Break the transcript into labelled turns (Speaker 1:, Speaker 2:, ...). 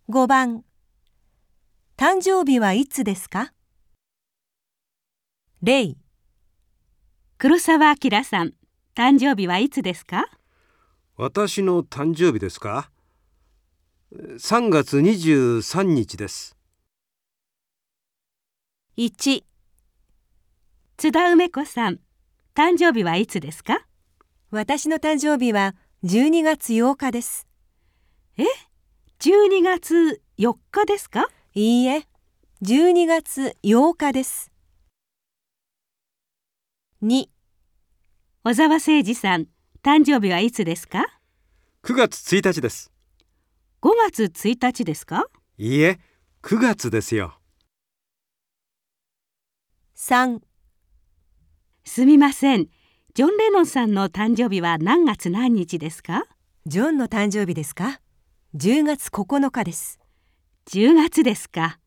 Speaker 1: 5番、誕生日はいつですか？例、
Speaker 2: 黒澤明さん、誕生日はいつですか？
Speaker 3: 私の誕生日ですか？3月23日です。
Speaker 1: 1、
Speaker 2: 津田梅子さん、誕生日はいつですか？
Speaker 1: 私の誕生日は12月8日です。
Speaker 2: 12月4日ですか？
Speaker 1: いいえ、12月8日です。2、
Speaker 2: 小沢誠二さん、誕生日はいつですか
Speaker 3: 9月1日です。
Speaker 2: ？5月1日ですか？
Speaker 3: いいえ、9月ですよ。
Speaker 1: 3、
Speaker 2: すみません。ジョン・レノンさんの誕生日は何月何日ですか？
Speaker 1: ジョンの誕生日ですか？10月9日です。
Speaker 2: 10月ですか。